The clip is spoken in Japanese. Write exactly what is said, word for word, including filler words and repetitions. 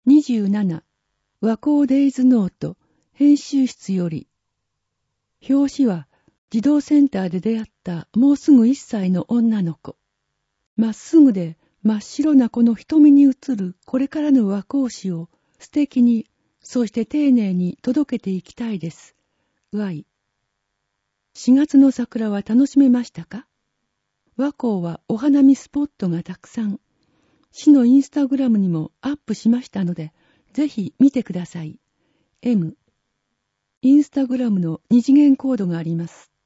にじゅうなな和光デイズノート編集室より。表紙は児童センターで出会ったもうすぐいっさいの女の子。まっすぐで真っ白な子の瞳に映るこれからの和光市を素敵に、そして丁寧に届けていきたいです。Y。しがつの桜は楽しめましたか？和光はお花見スポットがたくさん。市のインスタグラムにもアップしましたので、ぜひ見てください。M。インスタグラムの二次元コードがあります。